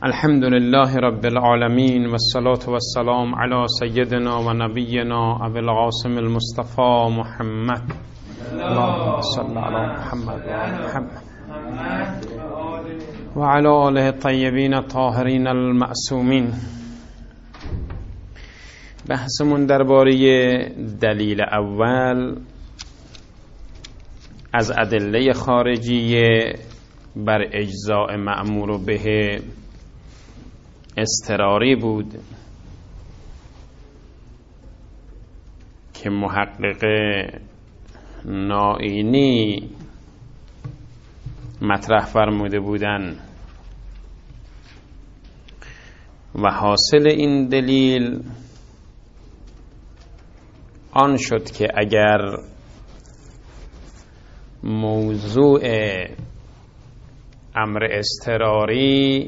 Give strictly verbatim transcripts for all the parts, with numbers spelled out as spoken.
الحمد لله رب العالمين والصلاة والسلام على سيدنا و نبينا ابي القاسم المصطفى محمد اللهم صل على محمد و محمد و على آله الطیبین الطاهرین المعصومین. بحثمون درباره دلیل اول از ادله خارجیه بر اجزاء مأمور به اضطراری بود که محقق نائینی مطرح فرموده بودن و حاصل این دلیل آن شد که اگر موضوع امر اضطراری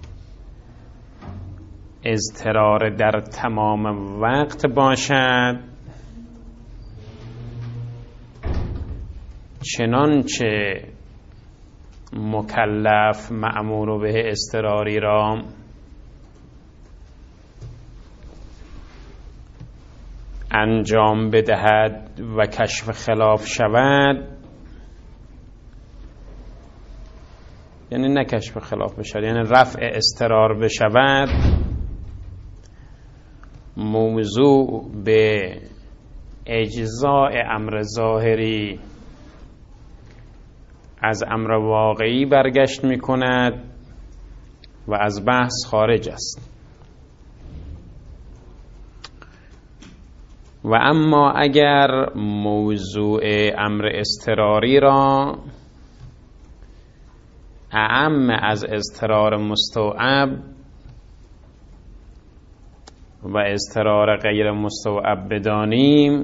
اضطرار در تمام وقت باشد، چنانچه مکلف مأمور به اضطراری را انجام بدهد و کشف خلاف شود، یعنی نه کشف خلاف بشود، یعنی رفع اضطرار بشود، موضوع به اجزاء امر ظاهری از امر واقعی برگشت می کند و از بحث خارج است. و اما اگر موضوع امر اضطراری را اعم از اضطرار مستوعب و اضطرار غیر مستوعب بدانیم،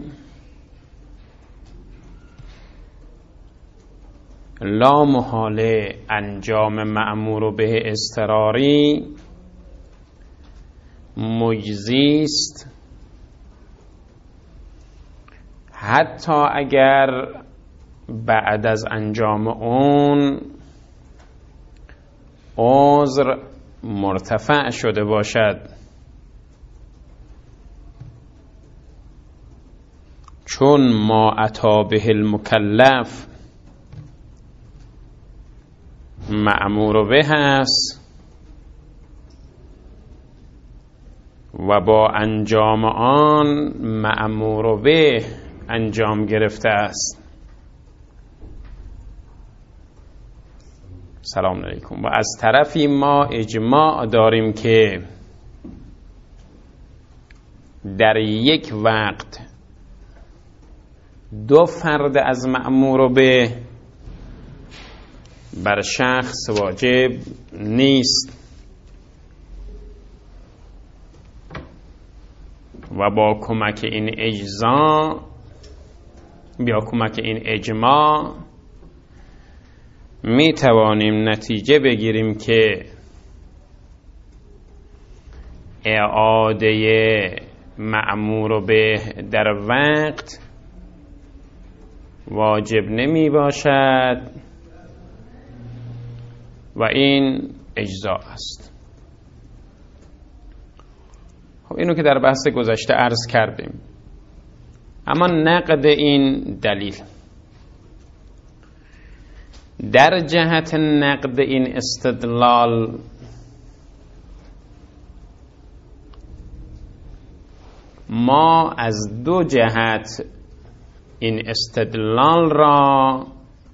لا محاله انجام مأمور به اضطراری مجزی است، حتی اگر بعد از انجام اون عذر مرتفع شده باشد، چون ما اتی به المکلف مأمور به است و با انجام آن مأمور به انجام گرفته است. سلام علیکم. و از طرفی ما اجماع داریم که در یک وقت دو فرد از مأمور به بر شخص واجب نیست و با کمک این اجزا بیا کمک این اجماع می توانیم نتیجه بگیریم که اعاده مأمور به در وقت واجب نمی باشد و این اجزا است. خب اینو که در بحث گذشته عرض کردیم. اما نقد این دلیل در جهت نقد این استدلال ما از دو جهت این استدلال را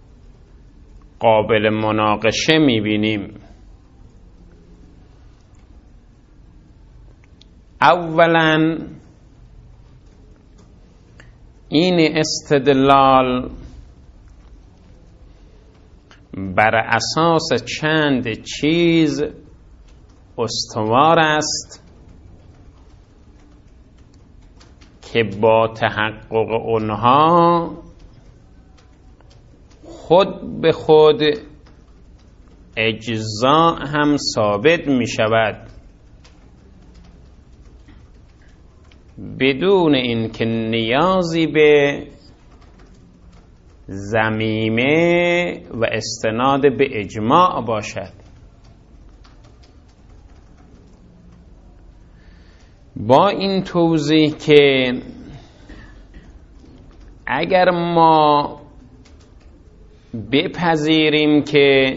قابل مناقشه می‌بینیم. اولا این استدلال بر اساس چند چیز استوار است که با تحقق اونها خود به خود اجزا هم ثابت می شود، بدون اینکه نیازی به ضمیمه و استناد به اجماع باشد. با این توضیح که اگر ما بپذیریم که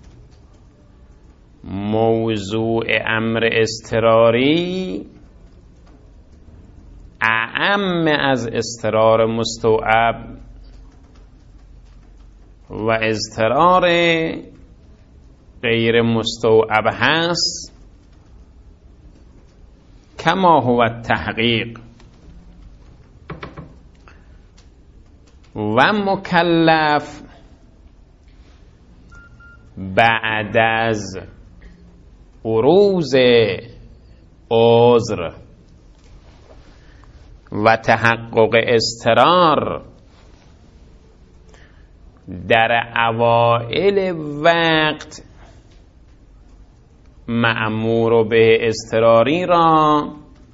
موضوع امر اضطراری اعم از اضطرار مستوعب و اضطرار غیر مستوعب هست، کما هو التحقیق، و مکلف بعد از بروز عذر و تحقق اضطرار در اوائل وقت مأمور به اضطراری را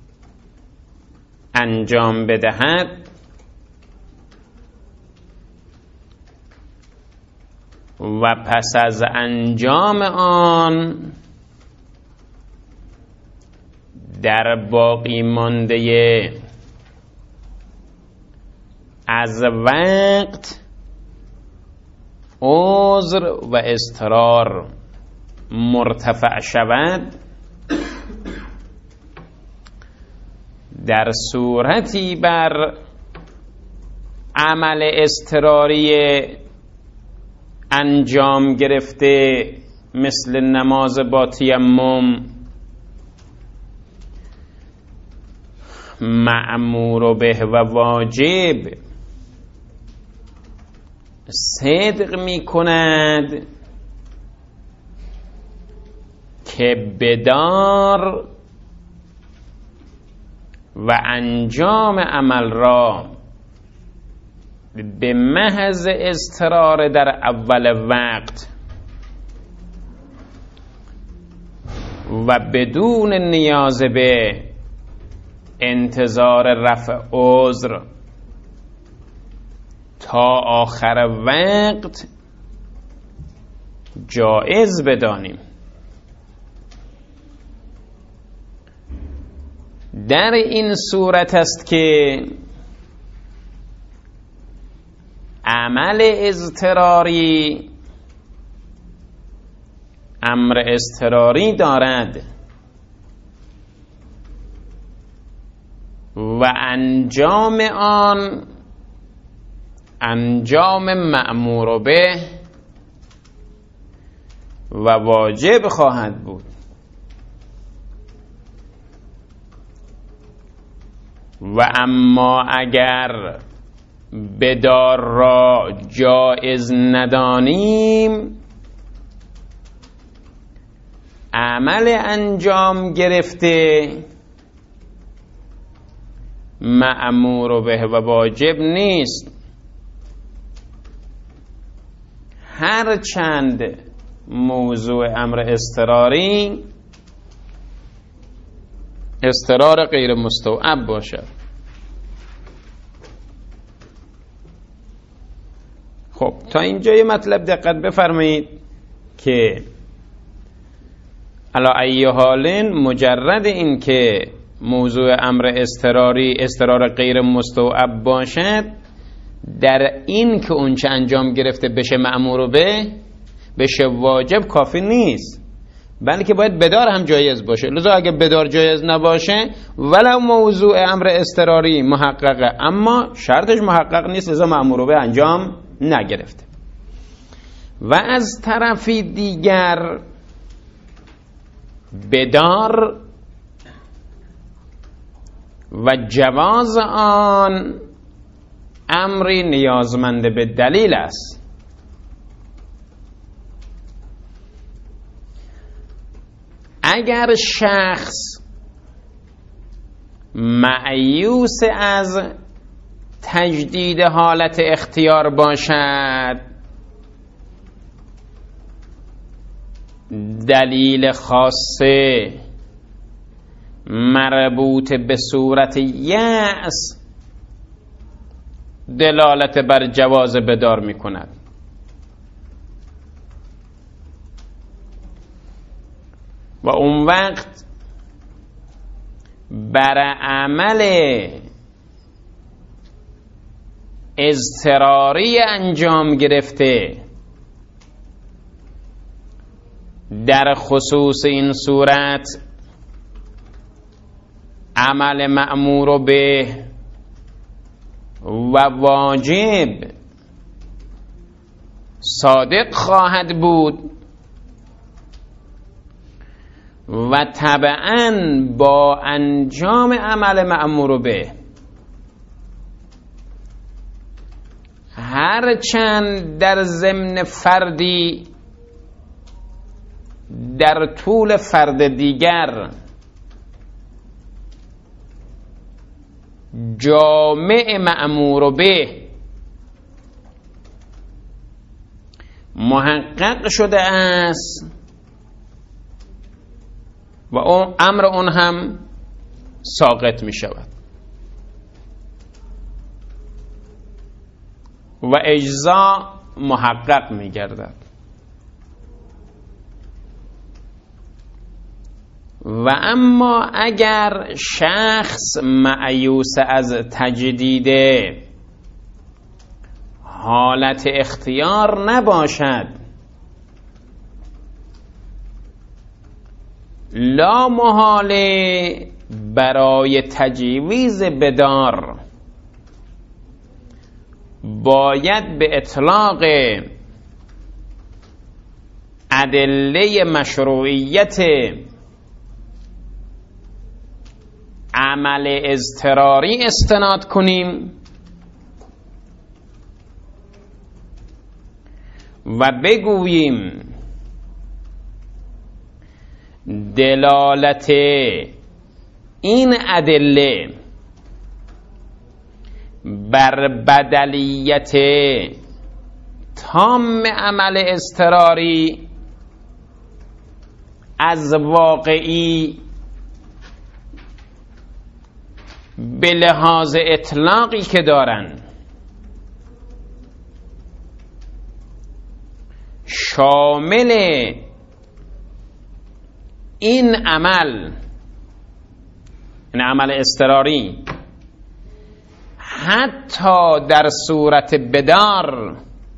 انجام بدهد و پس از انجام آن در باقی مانده از وقت عذر و اضطرار مرتفع شود، در صورتی بر عمل اضطراری انجام گرفته مثل نماز با تیمم مأمور به و واجب صدق می کند که بدار و انجام عمل را به محض اضطرار در اول وقت و بدون نیاز به انتظار رفع عذر تا آخر وقت جایز بدانیم. در این صورت است که عمل اضطراری امر اضطراری دارد و انجام آن انجام مأمور به و واجب خواهد بود. و اما اگر بدار را جایز ندانیم، عمل انجام گرفته مأمور به و واجب نیست، هر چند موضوع امر اضطراری اضطرار غیر مستوعب باشد. خب تا اینجا یه مطلب دقت بفرمایید که علی ای حال مجرد این که موضوع امر اضطراری اضطرار غیر مستوعب باشد، در این که اون چه انجام گرفته بشه مأمور به بشه واجب کافی نیست، بلکه باید بدار هم جایز باشه. لذا اگه بدار جایز نباشه ولو موضوع امر اضطراری محققه اما شرطش محقق نیست، لذا مأمور به انجام نگرفته. و از طرفی دیگر بدار و جواز آن امری نیازمند به دلیل است. اگر شخص مایوس از تجدید حالت اختیار باشد، دلیل خاصه مربوط به صورت یأس دلالت بر جواز بدار می کند. و اون وقت بر عمل اضطراری انجام گرفته، در خصوص این صورت عمل مأمور به و واجب صادق خواهد بود و طبعاً با انجام عمل مأمور به، هرچند در ضمن فردی در طول فرد دیگر جامع مأمور به محقق شده است و اون امر اون هم ساقط می شود و اجزا محقق می گردد. و اما اگر شخص مایوس از تجدید حالت اختیار نباشد، لا محاله برای تجویز بدار باید به اطلاق ادله مشروعیت عمل اضطراری استناد کنیم و بگوییم دلالت این ادله بر بدلیت تام عمل اضطراری از واقعی به لحاظ اطلاقی که دارن شامل این عمل، این عمل اضطراری، حتی در صورت بدار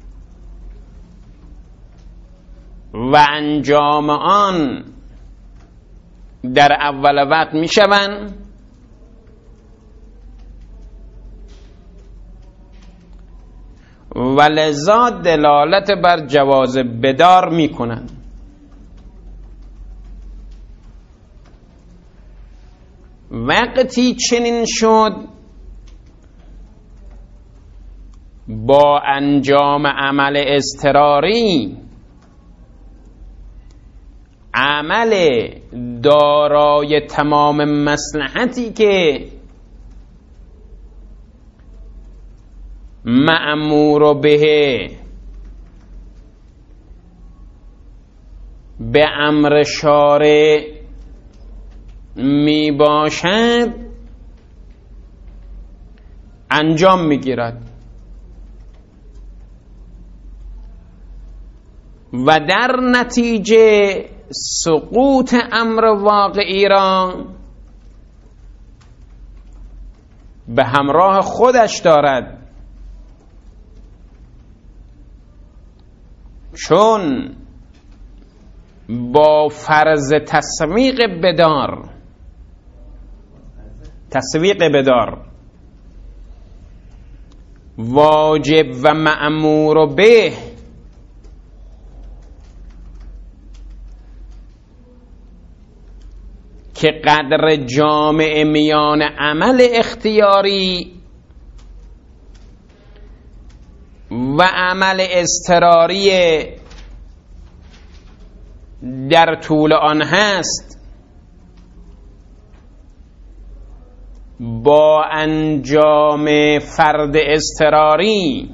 و انجام آن در اول وقت می شوند، و لذا دلالت بر جواز بدار می کنند. وقتی چنین شد با انجام عمل اضطراری عمل دارای تمام مصلحتی که مأمور به به امر شارع می باشد انجام می گیرد و در نتیجه سقوط امر واقعی را به همراه خودش دارد، چون با فرض تسویق بدار تسویق بدار واجب و مأمور به که قدر جامع میان عمل اختیاری و عمل اضطراری در طول آن هست، با انجام فرد اضطراری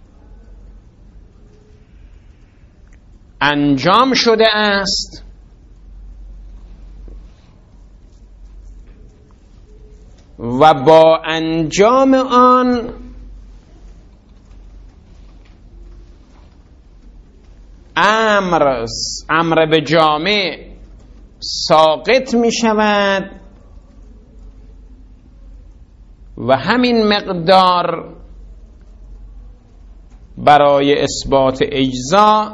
انجام شده است و با انجام آن امر امر به جامع ساقط می شود و همین مقدار برای اثبات اجزا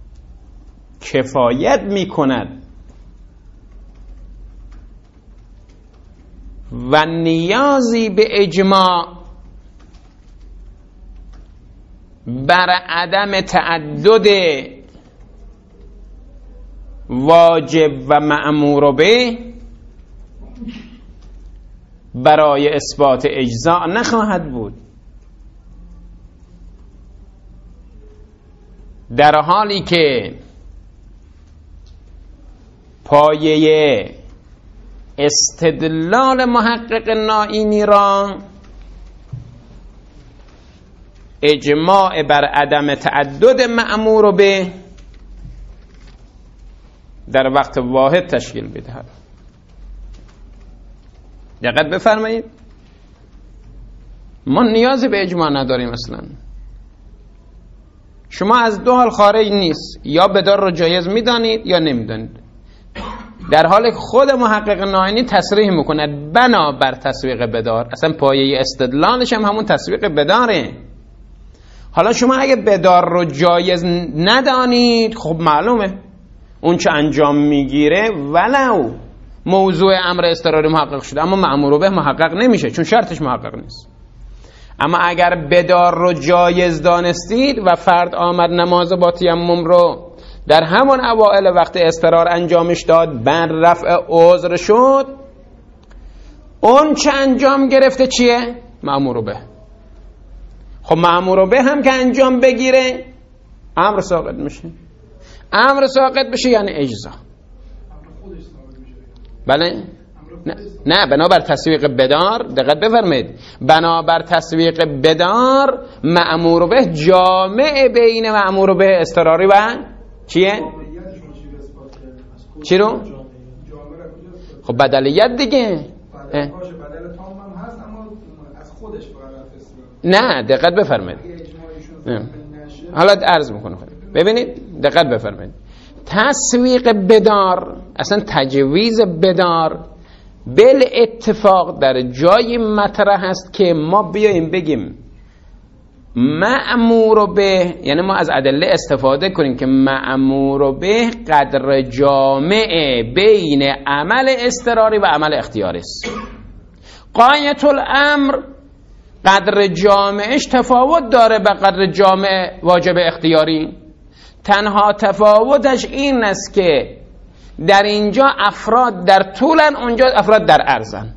کفایت می کند و نیازی به اجماع بر عدم تعدد واجب و مأمور به برای اثبات اجزا نخواهد بود، در حالی که پایه استدلال محقق نائینی را اجماع بر عدم تعدد مأمور به در وقت واحد تشکیل بدهد. دقت بفرمایید، ما نیازی به اجماع نداریم اصلا. شما از دو حال خارج نیست، یا بدار رو جایز میدانید یا نمیدانید، در حالی که خود محقق نائینی تصریح میکند بنا بر تسویق بدار، اصلا پایه استدلالش هم همون تسویق بداره. حالا شما اگه بدار رو جایز ندانید، خب معلومه اون چه انجام میگیره ولو موضوع امر اضطراری محقق شده اما مأمور به محقق نمیشه، چون شرطش محقق نیست. اما اگر بدار رو جایز دانستید و فرد آمد نماز با تیمم رو در همون اوائل وقت اضطرار انجامش داد، بعد رفع عذر شد، اون چه انجام گرفته چیه؟ مأمور به. خب مأمور به هم که انجام بگیره امر ساقط میشه. امر ساقط بشه یعنی اجزا. بله؟ نه, نه بنابر تسویق بدار، دقت بفرمایید، بنابر تسویق بدار مأمور به جامع بین مأمور به اضطراری و چیه؟ چی رو؟ خب بدلیت دیگه. نه دقت بفرمایید، حالا عرض میکنم ببینید، دقت بفرمایید، تسویق بدار، اصلا تجویز بدار بل اتفاق در جای مطرح است که ما بیاییم بگیم مأمور به، یعنی ما از ادله استفاده کنیم که مأمور به قدر جامع بین عمل اضطراری و عمل اختیاری است. غایت الامر قدر جامعش تفاوت داره به قدر جامع واجب اختیاری. تنها تفاوتش این است که در اینجا افراد در طولن، اونجا افراد در عرضن.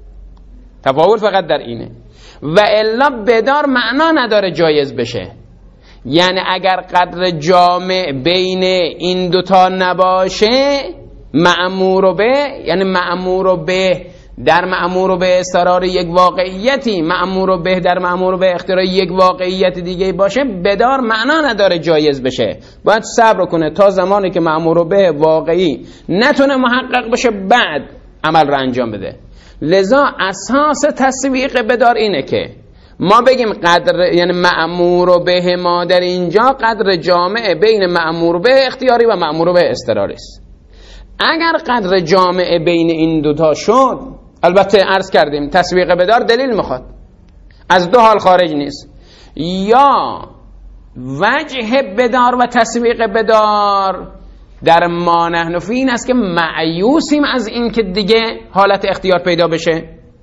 تفاوت فقط در اینه. و الا بدار معنا نداره جایز بشه. یعنی اگر قدر جامع بین این دوتا نباشه، مأمور به، یعنی مأمور به در مأمور به اضطرار یک واقعیتی، مأمور به در مأمور به اختیار یک واقعیت دیگه باشه، بدار معنا نداره جایز بشه. باید صبر کنه تا زمانی که مأمور به واقعی نتونه محقق بشه بعد عمل رو انجام بده. لذا اساس تسویق بدار اینه که ما بگیم قدر، یعنی مأمور به ما در اینجا قدر جامع بین مأمور به اختیاری و مأمور به اضطراری است. اگر قدر جامع بین این دوتا شد، البته عرض کردیم تسویق بدار دلیل میخواد، از دو حال خارج نیست، یا وجه بدار و تسویق بدار در ما نحن فی این است که معیوسیم از این که دیگه حالت اختیار پیدا بشه،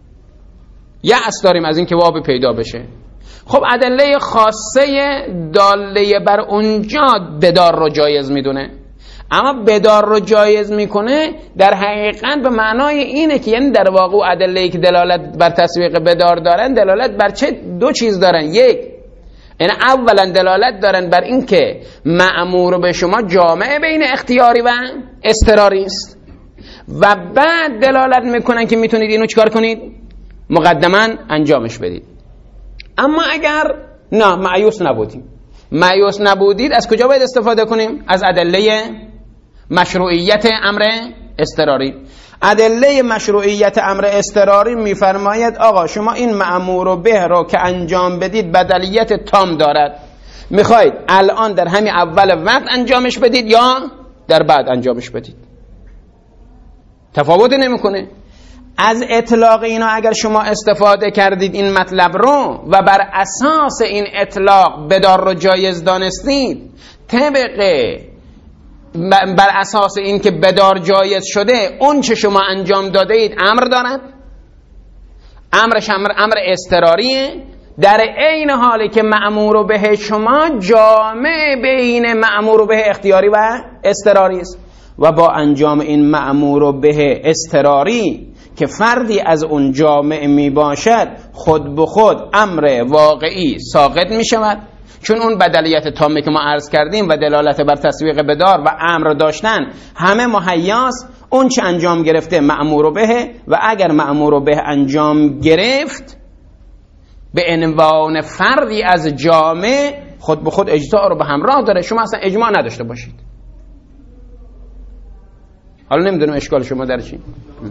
یأس داریم از این که واب پیدا بشه. خب ادله خاصه داله بر اونجا بدار رو جایز میدونه، اما بدار رو جایز میکنه در حقیقت به معنای اینه که یعنی در واقع ادله‌ای که دلالت بر تسویق بدار دارن دلالت بر چه دو چیز دارن. یک، یعنی اولا دلالت دارن بر این که مأمور به شما جامع بین اختیاری و اضطراری است، و بعد دلالت میکنن که میتونید اینو چیکار کنید؟ مقدما انجامش بدید. اما اگر نه معیوس نبودیم، معیوس نبودید، از کجا باید استفاده کنیم؟ از ادله مشروعیت امر اضطراری. ادله مشروعیت امر اضطراری میفرماید آقا شما این مأمور به رو که انجام بدید بدلیت تام دارد، میخواید الان در همین اول وقت انجامش بدید یا در بعد انجامش بدید، تفاوت نمیکنه. از اطلاق اینا اگر شما استفاده کردید این مطلب رو و بر اساس این اطلاق بدار رو جایز دانستید، طبق بر اساس این که بدار جایز شده اون چه شما انجام داده اید امر دارد، امرش امر, امر اضطراریه، در عین حالی که مأمور به شما جامع بین مأمور به اختیاری و اضطراری است و با انجام این مأمور به اضطراری که فردی از اون جامع می باشد خود به خود امر واقعی ساقط می شود، چون اون بدلیت تامه که ما عرض کردیم و دلالت بر تسویق بدار و امر داشتن همه مهیاست، اون چه انجام گرفته مأمور به و اگر مأمور به انجام گرفت به عنوان فردی از جامع خود به خود اجزا رو به همراه داره، شما اصلا اجماع نداشته باشید. حالا نمیدونم اشکال شما در چی؟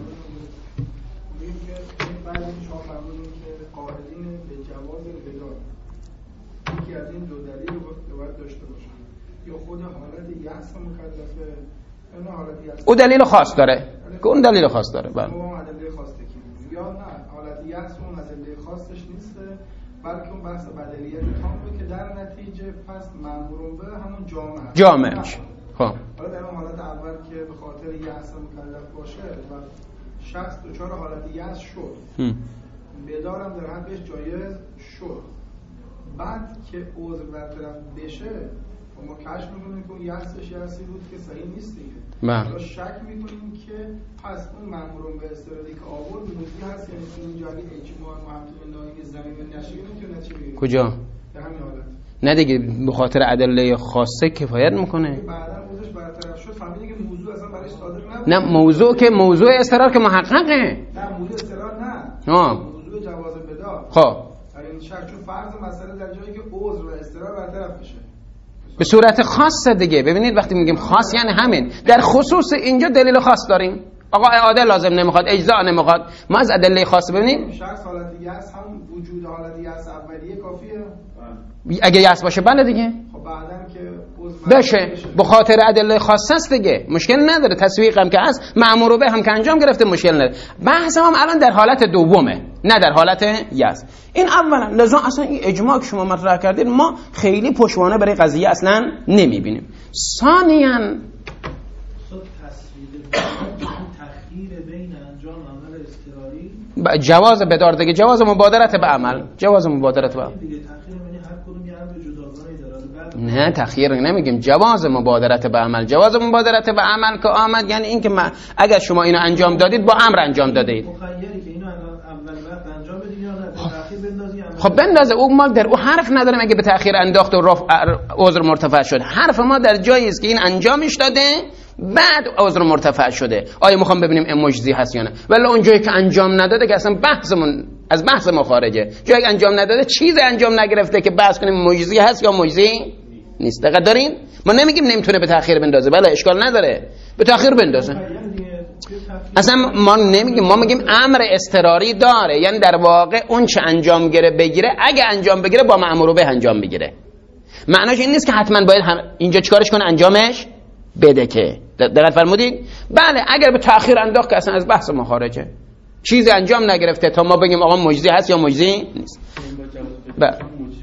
او دلیل خاص داره که اون دلیل خاص داره. بله. اون دلیل خاصه که زیاد نه حالت یأس اون از دلیل خاصش نیست، بلکه اون بحث بدلیت تامه که در نتیجه پس مأمور به همون جامعه جامعه میشه. خب حالا در اون حالت اول که به خاطر یأس مکلف باشه و شخص دچار حالت یأس شد، بدارم در حقش جایز شد، بعد که عذر برطرف بشه و ما کشف می‌کنیم که اون یأسش یأسی بود که صحیح نیست دیگه. حالا شک می‌کنیم که پس اون مأمور به اضطراری که آورد موضوعی هست، یعنی اونجا اگه اجماع محکم نهایی زمین نشه میتونه چی بگه؟ کجا؟ به همین حالت. نه دیگه به خاطر ادله خاصه کفایت میکنه. بعداً عذرش برطرف شد فهمیدی که موضوع اصلا براش صادق نبود. نه موضوع که موضوع اضطرار که محققه. نه موضوع اضطرار نه. ها. موضوع جواز بدار. خب. این شک چون فرض مسئله در جایی که عذر و اضطرار برطرف بشه. به صورت خاصه دیگه. ببینید وقتی میگیم خاص یعنی همین. در خصوص اینجا دلیل خاص داریم. آقا اعاده لازم نمیخواد، اجزا نمیخواد. ما از ادله خاص ببینید. شخص حالت یأس هم وجود حالت یأس اولیه کافیه. اگه یأس باشه بله دیگه. خب بعدن که عضو بشه به خاطر ادله خاصه است دیگه، مشکل نداره. تسویق هم که هست، مأمور به هم که انجام گرفته مشکل نداره. بحث هم الان در حالت دومه نه در حالت یأس. این اولا لذا اصلا این اجماع که شما مطرح کردید ما خیلی پشتوانه برای قضیه اصلا نمیبینیم. ثانیاً جواز بدار دیگه، جواز مبادرت به عمل، جواز مبادرت به عمل. نه تأخیر نمیگیم، جواز مبادرت به عمل. جواز مبادرت به عمل که آمد یعنی این که اگر شما اینو انجام دادید با امر انجام دادید. خب بندازه او مال در او حرف نداره اگه به تأخیر انداخت و رفع عذر مرتفع شد. حرف ما در جایی است که این انجامش داده بعد عذر مرتفع شده، آیا میخوام ببینیم این مجزی هست یا نه. ولی اون جایی که انجام نداده که اصلا بحثمون از بحث ما خارجه. جایی که انجام نداده چیز انجام نگرفته که بحث کنیم مجزی هست یا مجزی نیست. دقت دارین؟ ما نمیگیم نمیتونه به تأخیر بندازه، بله اشکال نداره به تأخیر بندازه. اصلا ما نمیگیم، ما میگیم امر اضطراری داره، یعنی در واقع اون چه انجام گیره بگیره اگه انجام بگیره با مأمور به انجام بگیره. معناش این نیست که حتما باید اینجا چیکارش کنه انجامش بده که. دقت فرمودید؟ بله اگر به تأخیر انداخت که اصلا از بحث ما خارجه، چیزی انجام نگرفته تا ما بگیم آقا مجزی هست یا مجزی نیست. بله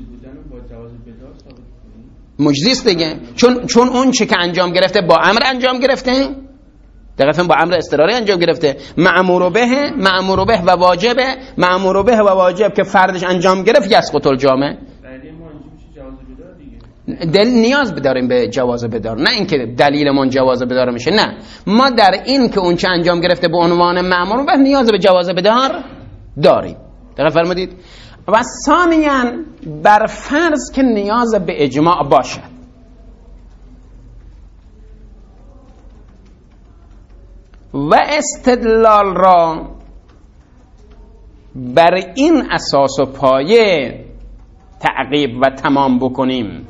مجزی است دیگه، چون چون اون چه که انجام گرفته با امر انجام گرفته، دقیقاً با امر اضطراری انجام گرفته. مأمور به، مأمور به و واجبه، مأمور به و واجب که فردش انجام گرفت یسقط الجامع. دلیل نیاز بداریم به جواز بدار، نه اینکه دلیلمون جواز بدار میشه، نه ما در این که اون چه انجام گرفته به عنوان مأمور به نیاز به جواز بدار داریم. دقیق فرمودید؟ و ثانیاً بر فرض که نیاز به اجماع باشد، و استدلال را بر این اساس و پایه تعقیب و تمام بکنیم،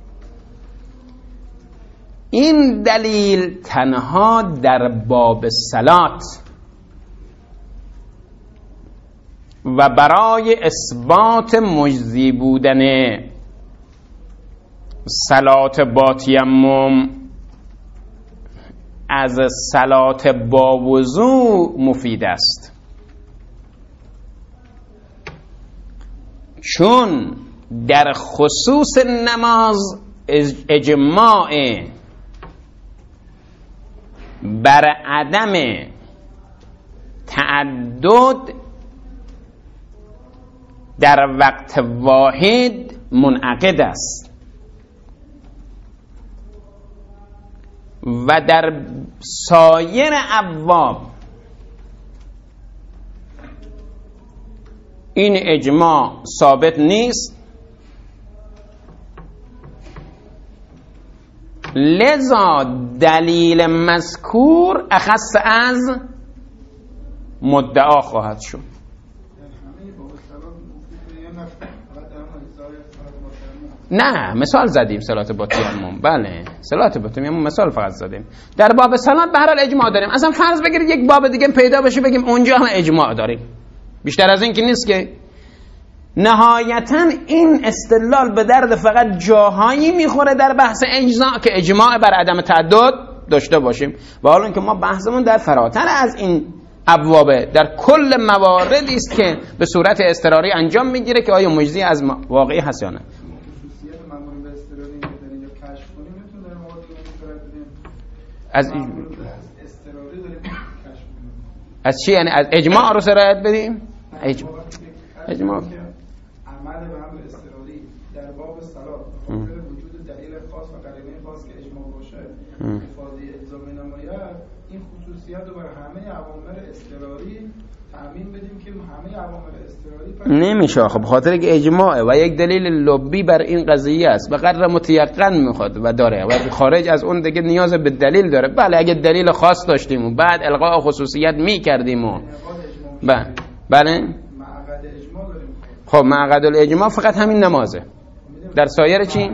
این دلیل تنها در باب صلات و برای اثبات مجزی بودن صلات با تیمم از صلات با وضو مفید است. چون در خصوص نماز اجماع بر عدم تعدد در وقت واحد منعقد است و در سایر ابواب این اجماع ثابت نیست، لذا دلیل مذکور اخص از مدعا خواهد شد. نه مثال زدیم صلات با تیمم، بله صلات با تیمم مثال فقط زدیم. در باب صلات به هر حال اجماع داریم. اصلا فرض بگیرید یک باب دیگه پیدا بشه بگیم اونجا هم اجماع داریم، بیشتر از این که نیست که. نهایتا این استدلال به درد فقط جاهایی میخوره در بحث اجزاء که اجماع بر عدم تعدد داشته باشیم، و حالا اینکه ما بحثمون در فراتر از این ابوابه، در کل مواردی است که به صورت اضطراری انجام میگیره که آیا مجزی از واقعی هست یا نه. از از چی یعنی از اجماع رو سرایت بدیم؟ اجماع اجماع عمل به امر اضطراری در باب صلات به خاطر وجود دلیل خاص و قرینه خاص که اجماع باشه افاده اجزا نماید، این خصوصیت رو بر همه اوامر اضطراری تعمیم بدیم که همه اوامر اضطراری نمیشه. خب خاطر که اجماعه و یک دلیل لبی بر این قضیه است و قدر متیقن میخواد و داره و خارج از اون دیگه نیاز به دلیل داره. بله اگه دلیل خاص داشتیم و بعد الغاء خصوصیت میکردیم و بله بله خب معقد الاجماع فقط همین نمازه. در سایر چی؟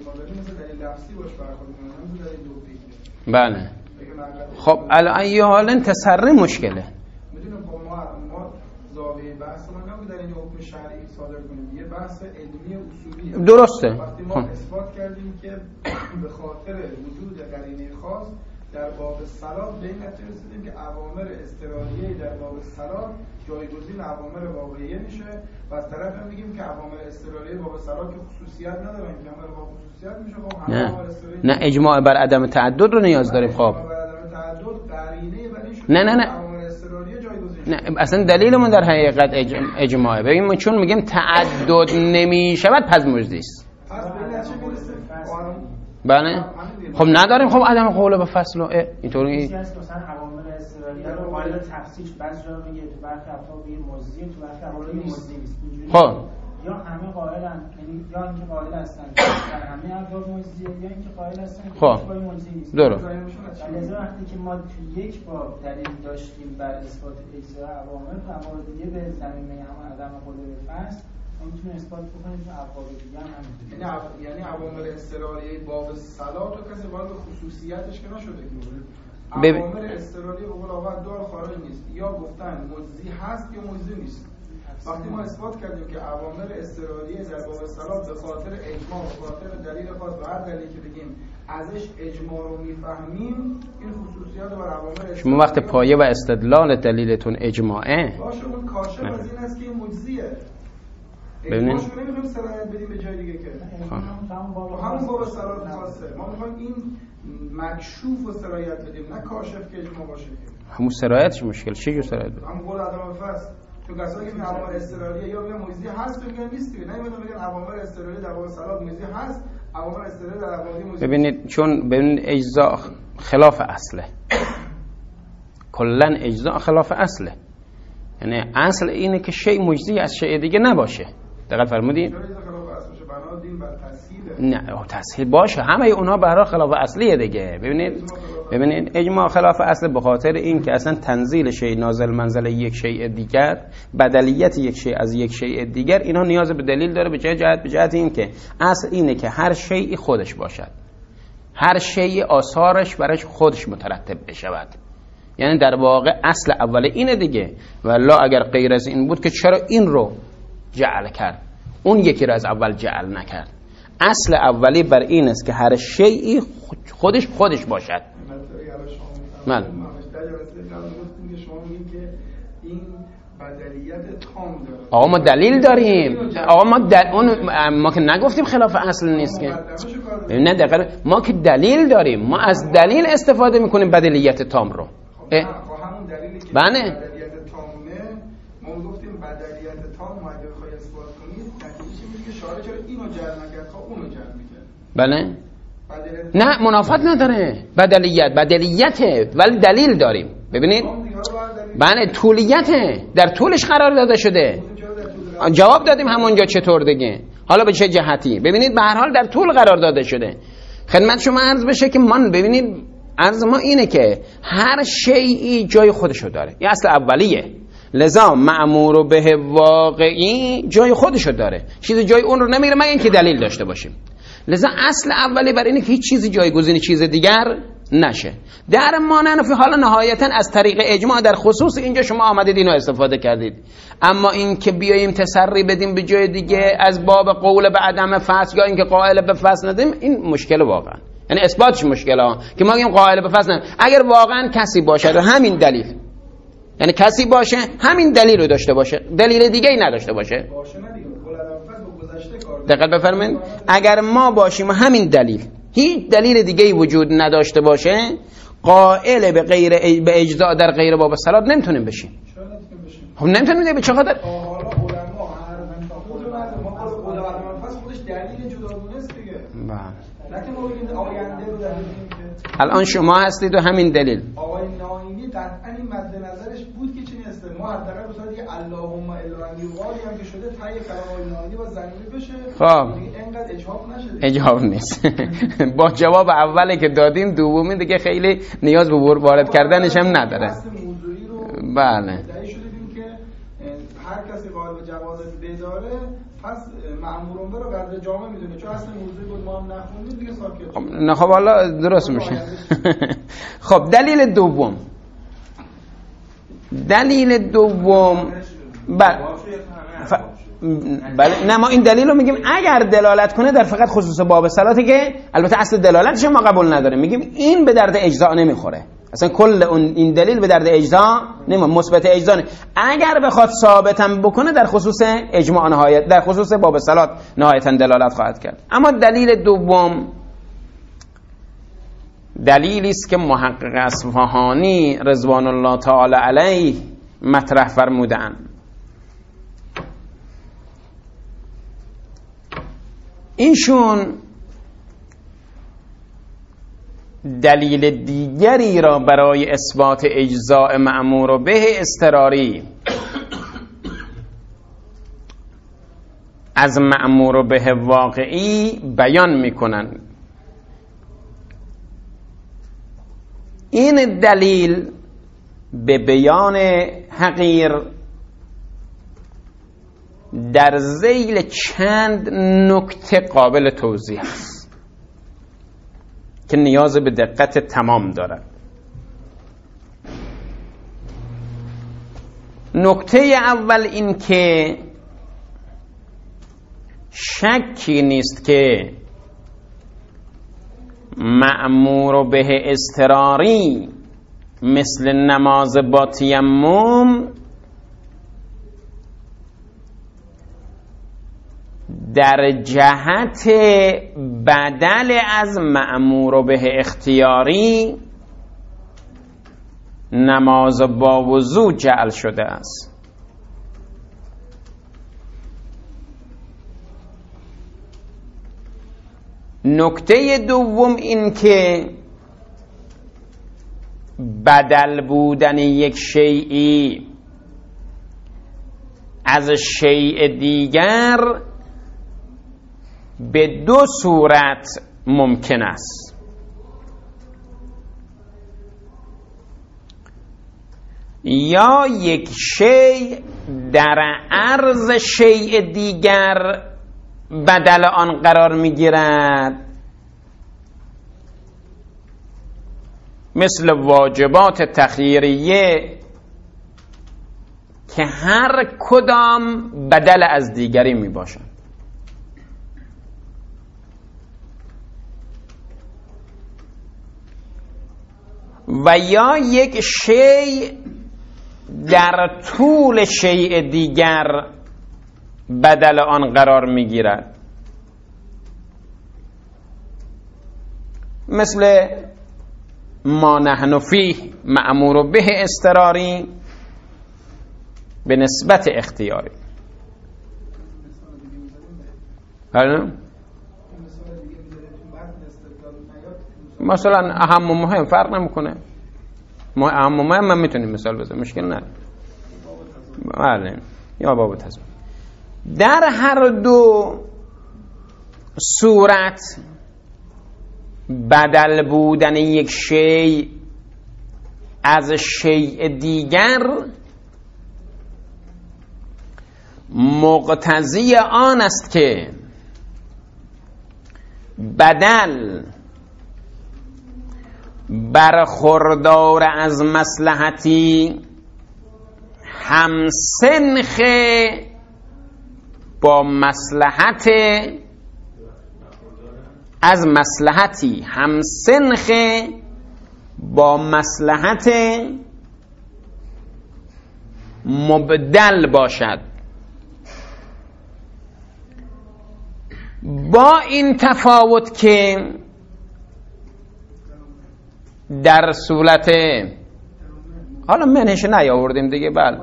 بله خب الان یه حالا تسری مشکله. میدونم خب ما ما زاویه بحث ما نبود در این حکم شرعی صادر کنیم، یه بحث علمی اصولیه. درسته. وقتی ما اثبات کردیم که به خاطر وجود قرینه خاص در باب صلات به این نتیجه رسیدیم که اوامر اضطراریه در باب صلات جایگزین اوامر واقعیه میشه و از طرف هم میگیم که اوامر اضطراریه باب صلات که خصوصیت ندارن که امر با خصوصیت میشه. خب همه اوامر اضطراریه نه اجماع بر عدم تعدد رو نیاز داریم. خب نه نه نه نه اصلا دلیلمون در حقیقت اجماعه. ببین چون میگیم تعدد نمیشود پس مجزی است. بله خب نداریم. خب عدم قول به فصل و اینطوری مثلا عوامل اضطراریه رو قائل تفصیل بعضی جا میگه تو برخی افراد میگه مجزی، تو برخی افراد مجزی نیست. خب یا همه قائلن، یعنی یا اینکه قائل هستن در همه افراد مجزیه یا اینکه قائل هستن که خب هیچ مجزی نیست. درست. لذا وقتی که ما تو یک باب دلیل داشتیم بر اثبات اجزا عوامل، موارد دیگه به زمینه همون عدم قول به فصل میتونه اثبات بکنیم که ابواب دیگه هم همینطوره. یعنی یعنی عوامل اضطراریه باب صلات و کسی وارد خصوصیتش که نشده که عوامل اضطراریه به قول آقا دار خارج نیست، یا گفتن مجزی هست یا مجزی نیست. وقتی ما اثبات کردیم که عوامل اضطراریه در باب صلات به خاطر اجماع و خاطر دلیل خاص و هر دلیلی که بگیم ازش اجماع رو میفهمیم، این خصوصیات بر عوامل شما وقت پایه و استدلال دلیلتون اجماعه باشه اون کاشف از این است که این مجزیه. ببینید ما شما نمیخوایم سرایت بدیم به جای دیگه که همون باب صلات خاصه. ما میخوایم این مکشوف و سرایت بدیم، نه کاشف که اجماع باشه. همون سرایتش مشکل چه جور سرایت بدیم؟ همون قول عدم فصل. چون کسایی که میگن عوامل اضطراریه یا میگن مجزی هست میگن نیست دیگه. نه میگن عوامل اضطراریه در باب صلات مجزی هست، عوامل اضطراریه در عوامل مجزی. ببینید چون ببینید اجزا خلاف اصله. کلا اجزا خلاف اصله. یعنی اصل اینه که شیء مجزی از شیء دیگه نباشه. دقت فرمودید؟ نه تسهیل باشه، همه اونا به هر حال خلاف اصلیه دیگه. ببینید ببینید اجماع خلاف اصل به خاطر این که اصلا تنزیل شیء نازل منزل یک شیء دیگر، بدلیت یک شیء از یک شیء دیگر، اینا نیاز به دلیل داره. به چه جهت؟ به جهت این که اصل اینه که هر شیء خودش باشد، هر شیء آثارش برایش خودش مترتب بشود. یعنی در واقع اصل اول اینه دیگه. والله اگر غیر از این بود که چرا این رو جعل کرد، اون یکی رو از اول جعل نکرد. اصل اولی بر این است که هر شیئی خودش خودش باشد. بله. شما میگید که این بدلیت تام داره. آقا ما دلیل داریم. آقا ما دل... اون ما که نگفتیم خلاف اصل نیست که. نه دقیقاً ما که دلیل داریم. ما از دلیل استفاده میکنیم بدلیت تام رو. خب همون دلیلی که بله. بدلیت تامه ما گفتیم بدلیت تام ما اگه بخوای اثبات کنید نتیجه میشه که شارع چرا اینو جعل نکرد خب اونو جعل میکرد. بله. نه منافات نداره. بدلیت بدلیته ولی دلیل داریم. ببینید بله طولیته در طولش قرار داده شده. جواب دادیم همونجا چطور دیگه. حالا به چه جهتی؟ ببینید به هر حال در طول قرار داده شده. خدمت شما عرض بشه که من ببینید عرض ما اینه که هر شیئی جای خودشو داره. این اصل اولیه. لذا مأمور به واقعی جای خودشو داره. چیزی جای اون رو نمیره مگر اینکه دلیل داشته باشیم. لذا اصل اولی بر اینه که هیچ چیزی جایگزین چیز دیگر نشه. در مانن فی حالا نهایتا از طریق اجماع در خصوص اینجا شما آمدید اینو استفاده کردید. اما این که بیاییم تسری بدیم به جای دیگه از باب قول به عدم فصل یا اینکه قائل به فصل ندیم این مشکل واقعا. یعنی اثباتش مشکله ها که ما بگیم قائل به فصل ندیم. اگر واقعا کسی باشه و همین دلیل یعنی کسی باشه همین دلیل رو داشته باشه دلیل دیگه ای نداشته باشه باشه نه دیگه قول عدم فصل با گذشته کار دقت بفرمایید اگر ما باشیم و همین دلیل هیچ دلیل دیگه ای وجود نداشته باشه قائل به غیر به اجزاء در غیر باب صلات نمیتونیم بشیم. چرا نمیتونیم بشیم؟ خب نمیتونیم به چه خاطر؟ حالا علما هر من ما قول عدم فصل خودش دلیل جداگونه است دیگه. بله. نه که ما بگیم آینده رو دلیل که الان شما هستید و همین دلیل. آقای ناینی قطعا این مد نظرش بود که چی نیست. ما حداقل به صورت اللهم الا ان یقال هم که شده تای کلام آقای ناینی با زمینی بشه. خب اینقدر اجحاف نشه. اجحاف نیست. با جواب اولی که دادیم دومی دیگه خیلی نیاز به وارد کردنش هم نداره. بله. هر کسی قائل به جواز بداره پس مأمورون رو قدر جامع میدونه چون اصلا موضوعی بود ما هم نخوندیم دیگه ساکت. نه خب حالا درست میشه. خب دلیل دوم دلیل دوم بله ف... بله نه ما این دلیل رو میگیم اگر دلالت کنه در فقط خصوص باب صلاته که البته اصل دلالتش ما قبول نداریم میگیم این به درد اجزاء نمیخوره اصلا کل اون این دلیل به درد اجزاء نمیخوره مثبت اجزاء نه. اگر بخواد ثابتم بکنه در خصوص اجماع نهایت در خصوص باب صلات نهایتا دلالت خواهد کرد. اما دلیل دوم دلیلی است که محقق اصفهانی رضوان الله تعالی علیه مطرح فرمودند. اینشون دلیل دیگری را برای اثبات اجزاء مأمور به اضطراری از مأمور به واقعی بیان میکنند. این دلیل به بیان حقیر در ذیل چند نکته قابل توضیح است که نیاز به دقت تمام دارد. نکته اول این که شکی نیست که مأمور به اضطراری مثل نماز با تیمم در جهت بدل از مأمور به اختیاری نماز با وضو جعل شده است. نکته دوم این که بدل بودن یک شیئی از شیء دیگر به دو صورت ممکن است. یا یک شیء در عرض شیء دیگر بدل آن قرار میگیرد، مثل واجبات تخییریه که هر کدام بدل از دیگری می باشند، و یا یک شیء در طول شیء دیگر بدل آن قرار میگیرد. مثل ما نحن فیه مأمور به اضطراری به نسبت اختیاری. مثلا اهم و مهم فرق نمیکنه. ما اهم و مهم من میتونیم مثال بزنم، مشکل نداره. بله یا باب تضمین. در هر دو صورت بدل بودن یک شیء از شیء دیگر مقتضی آن است که بدل برخوردار از مصلحتی همسنخ با مصلحت از مصلحتی همسنخ با مصلحت مبدل باشد، با این تفاوت که در صورت حالا منهش نیاوردیم دیگه. بله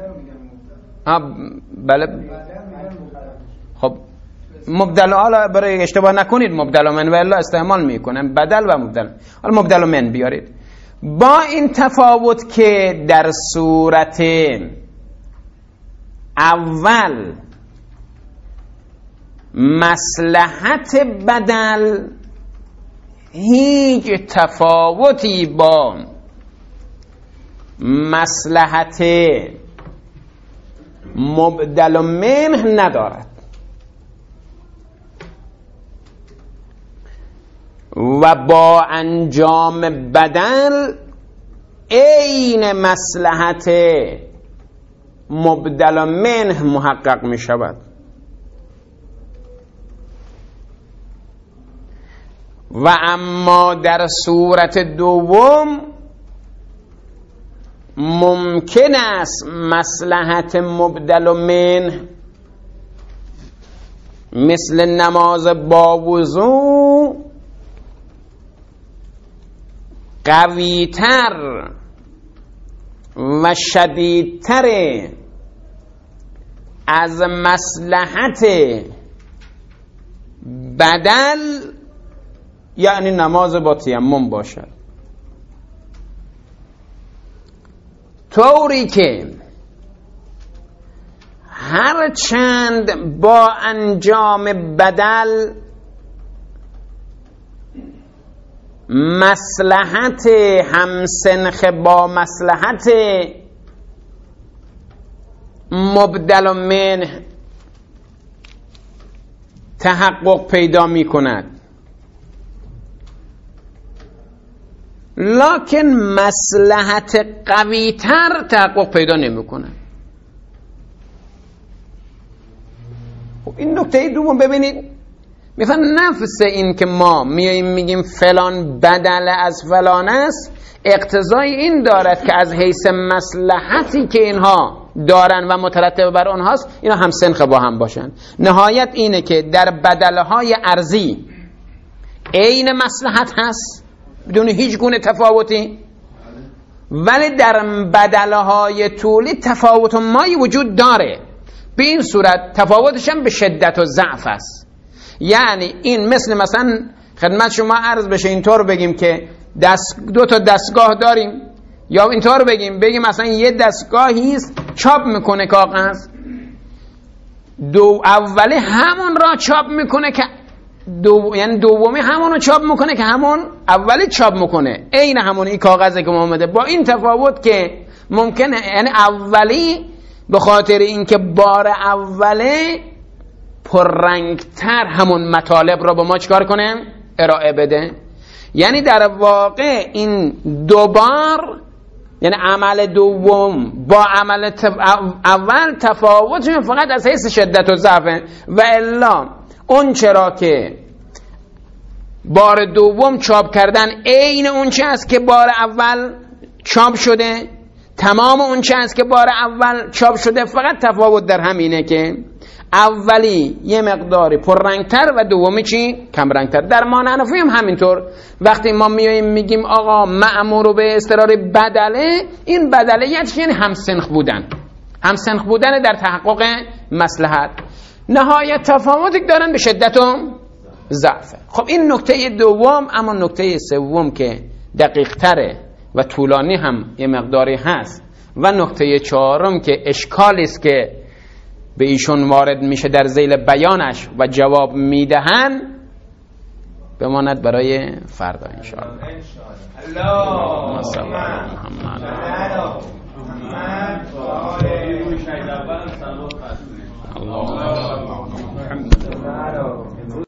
بله خب مبدل، حالا برای اشتباه نکنید مبدل و من و الا استعمال میکنم بدل و مبدل، حالا مبدل و من بیارید. با این تفاوت که در صورت اول مصلحت بدل هیچ تفاوتی با مصلحت مبدل منه ندارد و با انجام بدل عین مصلحت مبدل منه محقق می شود. و اما در صورت دوم ممکن است مصلحت مبدل منه مثل نماز با وضو قویتر و شدیدتر از مصلحت بدل یعنی نماز با تیمم باشد، طوری که هر چند با انجام بدل مصلحت همسنخ با مصلحت مبدل منه تحقق پیدا می کند، لکن مصلحت قوی تر تحقق پیدا نمی کند. این نکته دوم ببینید، میفهم نفس این که ما میاییم میگیم فلان بدل از فلان است اقتضای این دارد که از حیث مصلحتی که اینها دارن و مترتب بر آنهاست اینا هم سنخ با هم باشن. نهایت اینه که در بدلهای ارضی عین مصلحت هست بدون هیچ گونه تفاوتی، ولی در بدلهای طولی تفاوت مایی وجود داره. به این صورت تفاوتش هم به شدت و ضعف است. یعنی این مثل مثلا خدمت شما عرض بشه اینطور بگیم که دست دو تا دستگاه داریم، یا اینطور بگیم بگیم مثلا یه دستگاهی است چاپ میکنه کاغذ، دو اولی همون را چاپ میکنه که دو یعنی دومی همون رو چاپ میکنه که همون اولی چاپ میکنه، عین همون این کاغذی که اومده، با این تفاوت که ممکنه یعنی اولی به خاطر اینکه بار اوله پررنگتر همون مطالب را به ما چکار کنه؟ ارائه بده. یعنی در واقع این دوبار یعنی عمل دوم با عمل تف... اول تفاوتشون فقط از حیث شدت و ضعف، و الا اون چرا که بار دوم چاپ کردن عین اون چه است که بار اول چاپ شده، تمام اون چه هست که بار اول چاپ شده، فقط تفاوت در همینه که اولی یه مقداری پررنگتر و دومی چی؟ کم رنگتر. در مان حنفی هم همینطور. وقتی ما میاییم میگیم آقا مأمور به استقرار بدله، این بدله یعنی همسنخ بودن، همسنخ بودن در تحقق مصلحت. نهایت تفاوتی دارن به شدت و ضعف. خب این نکته دوم. اما نکته سوم که دقیق تره و طولانی هم یه مقداری هست و نکته چهارم که اشکالی است که به ایشون وارد میشه در ذیل بیانش و جواب میدهن، بماند برای فردا انشاءالله. اللهم صل علی محمد.